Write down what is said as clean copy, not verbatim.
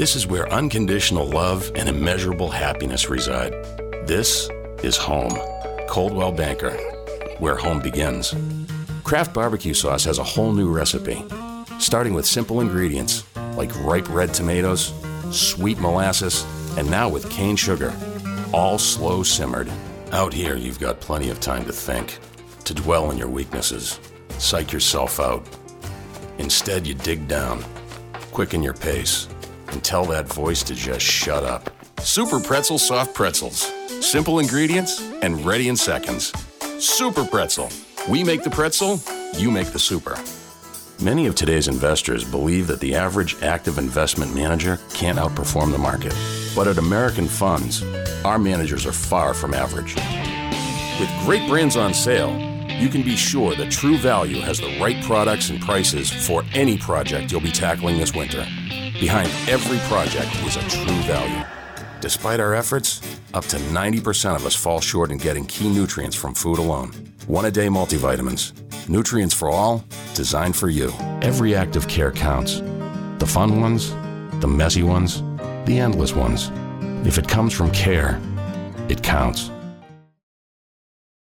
This is where unconditional love and immeasurable happiness reside. This is home. Coldwell Banker, where home begins. Kraft barbecue sauce has a whole new recipe, starting with simple ingredients like ripe red tomatoes, sweet molasses, and now with cane sugar, all slow simmered. Out here, you've got plenty of time to think, to dwell on your weaknesses, psych yourself out. Instead, you dig down, quicken your pace, and tell that voice to just shut up. Super Pretzel Soft Pretzels. Simple ingredients and ready in seconds. Super Pretzel. We make the pretzel, you make the super. Many of today's investors believe that the average active investment manager can't outperform the market. But at American Funds, our managers are far from average. With great brands on sale, you can be sure that True Value has the right products and prices for any project you'll be tackling this winter. Behind every project is a True Value. Despite our efforts, up to 90% of us fall short in getting key nutrients from food alone. One-a-day multivitamins. Nutrients for all, designed for you. Every act of care counts. The fun ones, the messy ones, the endless ones. If it comes from care, it counts.